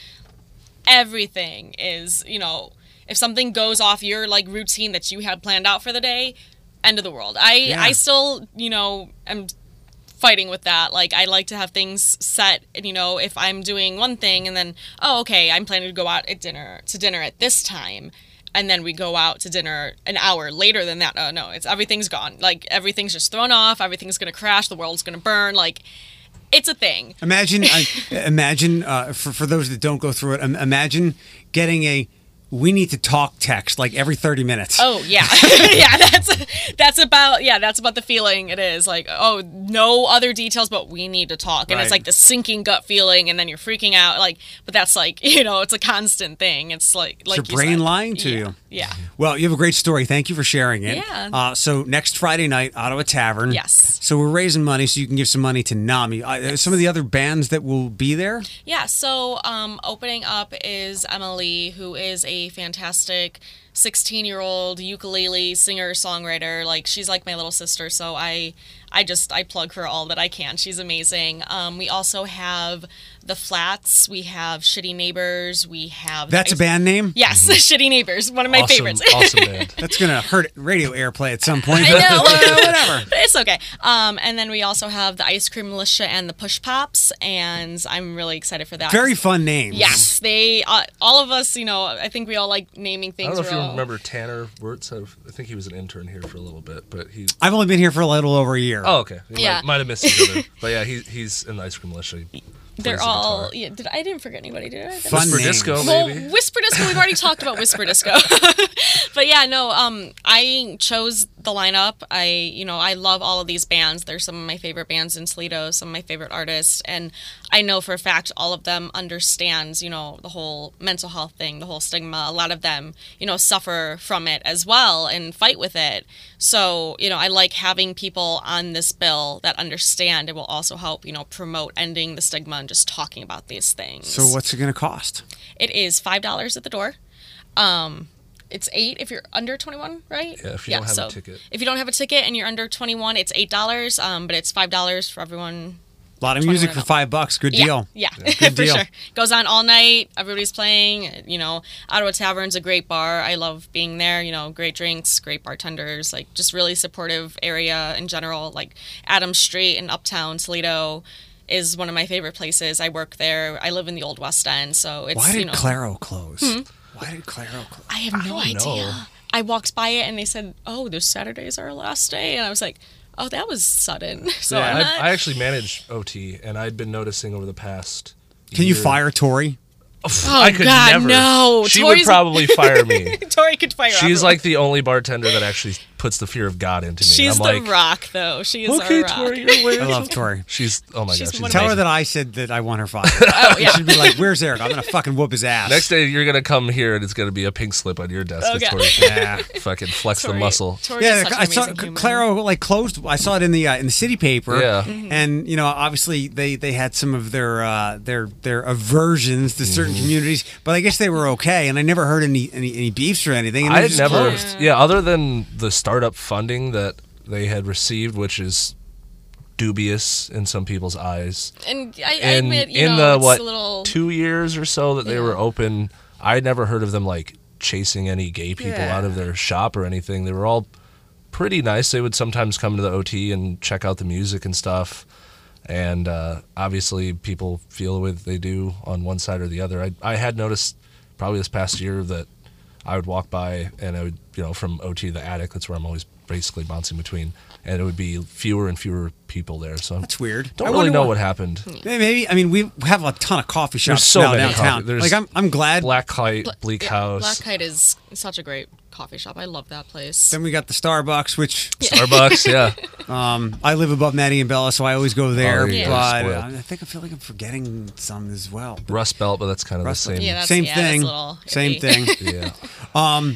everything is, you know, if something goes off your like routine that you had planned out for the day, end of the world. I Yeah. I still, you know, am fighting with that. Like I like to have things set, and you know, if I'm doing one thing and then oh, okay, I'm planning to go out at dinner to dinner at this time. And then we go out to dinner an hour later than that. Oh, no, it's everything's gone. Like, everything's just thrown off. Everything's going to crash. The world's going to burn. Like, it's a thing. Imagine, I, imagine uh, for for those that don't go through it, um, imagine getting a "we need to talk" text like every thirty minutes. Oh, yeah. yeah, that's that's about, yeah, that's about the feeling it is. Like, oh, no other details, but we need to talk. And Right. it's like the sinking gut feeling, and then you're freaking out. Like, but that's like, you know, it's a constant thing. It's like, like your you brain said. lying to Yeah. you. Yeah. Well, you have a great story. Thank you for sharing it. Yeah. Uh, so next Friday night, Ottawa Tavern. Yes. So we're raising money so you can give some money to NAMI. Uh, some of the other bands that will be there. Yeah, so um, opening up is Emily, who is a fantastic sixteen-year-old ukulele singer-songwriter. Like, she's like my little sister, so I I just, I plug her all that I can. She's amazing. Um, we also have The Flats. We have Shitty Neighbors. We have... That's a band name? Yes, Shitty Neighbors, one of my awesome, favorites. awesome band. That's going to hurt radio airplay at some point. I but know. whatever. But it's okay. Um, and then we also have the Ice Cream Militia and the Push Pops, and I'm really excited for that. Very fun names. Yes, they, uh, all of us, you know, I think we all like naming I things. don't know if you real- remember Tanner Wirtz. I I think he was an intern here for a little bit, but he. I've only been here for a little over a year. Oh, okay. You Yeah. Might, might have missed each other, but yeah, he, he's in the Ice Cream Militia. He They're plays the all. guitar. Yeah, did I didn't forget anybody? Did I? Fun Whisper names. Disco, Well, maybe. Whisper Disco. We've already talked about Whisper Disco, but yeah, no. Um, I chose the lineup. I, you know, I love all of these bands. They're some of my favorite bands in Toledo. Some of my favorite artists, and I know for a fact all of them understands, you know, the whole mental health thing, the whole stigma. A lot of them, you know, suffer from it as well and fight with it. So, you know, I like having people on this bill that understand. It will also help, you know, promote ending the stigma and just talking about these things. So what's it going to cost? It is five dollars at the door. Um, it's eight if you're under twenty-one, right? Yeah, if you don't have a so ticket. If you don't have a ticket and you're under twenty-one, it's eight dollars. Um, but it's five dollars for everyone. A lot of music twenty-one for and up. five bucks. Good deal. Yeah, Good for deal. sure. Goes on all night. Everybody's playing. You know, Ottawa Tavern's a great bar. I love being there. You know, great drinks, great bartenders. Like just really supportive area in general. Like Adams Street in Uptown Toledo is one of my favorite places. I work there. I live in the Old West End, so it's Why did you know. Claro close? Why did Claro close? I have no idea. know. I walked by it and they said, "Oh, this Saturday's our last day," and I was like, "Oh, that was sudden." So I'm I, not. I actually manage O T, and I'd been noticing over the past. Can you year- fire Tori? oh I could God, never. no! She Tori's- would probably fire me. Tori could fire. She's everyone. like the only bartender that actually puts the fear of God into me. She's I'm the like, rock, though. She is okay, our rock. Tori, you're weird. I love Tori. She's oh my She's god, she's one of Tell her amazing. that I said that I want her fired. Oh yeah. She'd be like, "Where's Eric? I'm gonna fucking whoop his ass." Next day you're gonna come here and it's gonna be a pink slip on your desk. Oh, and God. Tori can Yeah. fucking flex Tori- the muscle. Tori is Yeah, such an I saw amazing human. Claro like closed. I saw it in the uh, in the city paper. Yeah. Mm-hmm. and you know, obviously they, they had some of their uh, their their aversions to certain Mm-hmm. communities, but I guess they were okay. And I never heard any any, any beefs or anything. And I they had just never, closed. yeah, other than the startup funding that they had received, which is dubious in some people's eyes. And I, I In admit, you in know, the it's what a little. two years or so that they Yeah. were open, I never heard of them like chasing any gay people Yeah. out of their shop or anything. They were all pretty nice. They would sometimes come to the O T and check out the music and stuff. And uh, obviously, people feel the way that they do on one side or the other. I I had noticed probably this past year that I would walk by and I would, you know, from O T to the attic. That's where I'm always basically bouncing between, and it would be fewer and fewer people there. So That's weird. don't I really wonder know why- what happened. Maybe I mean we have a ton of coffee shops so now many downtown. coffee- there's Like I'm I'm glad. Black Kite, Bla- Bleak yeah, House, Black Kite is such a great coffee shop. I love that place. Then we got the Starbucks, which Starbucks. Yeah, um, I live above Maddie and Bella, so I always go there. Oh, yeah. But Spoiled. uh, I think I feel like I'm forgetting some as well. Rust Belt, but that's kind of Rust the Belt. same. Yeah, that's- Same yeah, that's thing. a little Same iffy. thing. yeah.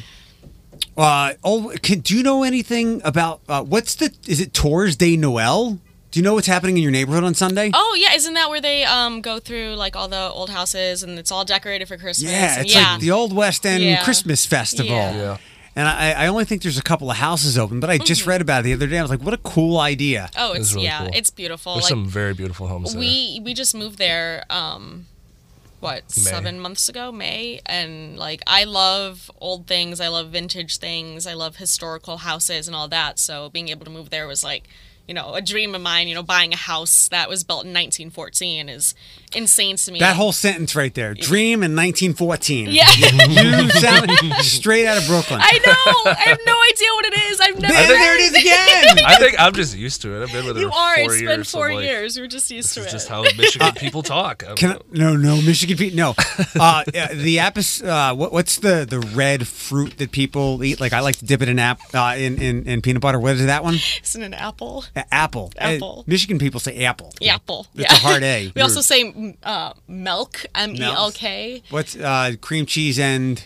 Uh, oh, can, do you know anything about uh, what's the? Is it Tours de Noël? Do you know what's happening in your neighborhood on Sunday? Oh yeah, isn't that where they um go through like all the old houses and it's all decorated for Christmas? yeah, and it's like the Old West End Yeah. Christmas Festival. Yeah. Yeah. And I, I only think there's a couple of houses open, but I just read about it the other day. I was like, what a cool idea. Oh, it's It's really yeah, cool. it's beautiful. There's like some very beautiful homes there. we we just moved there um what seven months ago, May, and like I love old things, I love vintage things, I love historical houses and all that. So being able to move there was like, you know, a dream of mine. You know, buying a house that was built in nineteen fourteen is insane to me. That whole sentence right there. Dream in nineteen fourteen. Yeah. You sound straight out of Brooklyn. I know. I have no idea what it is. I've never. There, there it is again. I think I'm just used to it. I've been with her You for are. four It's years. been so four I'm like, years. We're just used This to is it. just how Michigan people talk. I Can I, don't no, know. no, Michigan Pete. No, uh, yeah, the apis. Uh, what, what's the, the red fruit that people eat? Like I like to dip it in app uh, in, in in peanut butter. What is that one? Isn't it an apple? A- apple. Apple. Uh, Michigan people say apple. Apple. It's a hard A. We also say mm, uh, milk. M E L K. What's uh, cream cheese and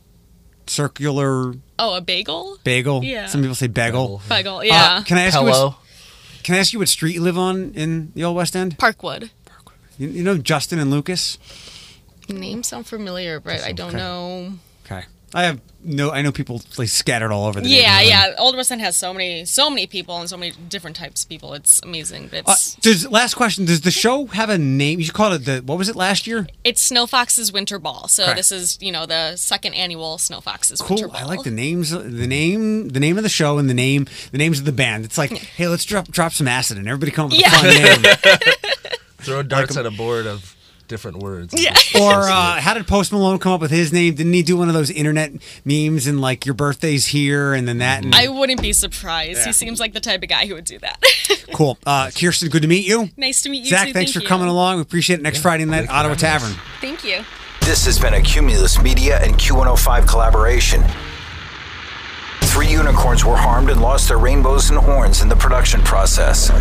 circular Oh, a bagel. bagel? Yeah. Some people say bagel. Bagel. Uh, Yeah. can I ask you? Hello. What, can I ask you what street you live on in the Old West End? Parkwood. You, you know Justin and Lucas. Names sound familiar, but I don't Okay. know. Okay. I have no. I know people like scattered all over the Yeah, neighborhood. yeah. Old West End has so many, so many people and so many different types of people. It's amazing. Uh, It's does last question? Does the show have a name? You called it the what was it last year? it's Snow Fox's Winter Ball. So Okay. this is you know the second annual Snow Fox's Cool. Winter Ball. I like the names. The name. The name of the show and the name. The names of the band. It's like, hey, let's drop drop some acid and everybody come up with Yeah. a fun name. Throw darts at a board of different words. Yeah. Or uh, how did Post Malone come up with his name? Didn't he do one of those internet memes and like your birthday's here and then that? And... I wouldn't be surprised. Yeah. He seems like the type of guy who would do that. Cool. Uh, Kirsten, good to meet you. Nice to meet you Zach, too. thanks Thank for you. coming along. We appreciate it. Next Yeah. Friday night, Thanks for Ottawa having us. Tavern. Thank you. This has been a Cumulus Media and Q one oh five collaboration. Three unicorns were harmed and lost their rainbows and horns in the production process.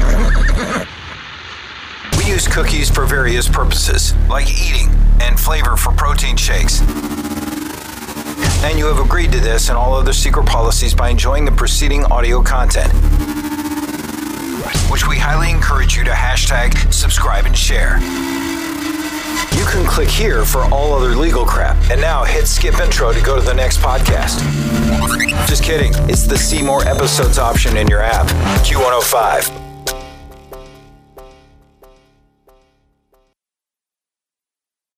We use cookies for various purposes, like eating and flavor for protein shakes. And you have agreed to this and all other secret policies by enjoying the preceding audio content, which we highly encourage you to hashtag, subscribe, and share. You can click here for all other legal crap, and now hit skip intro to go to the next podcast. Just kidding, it's the see more episodes option in your app. Q one oh five.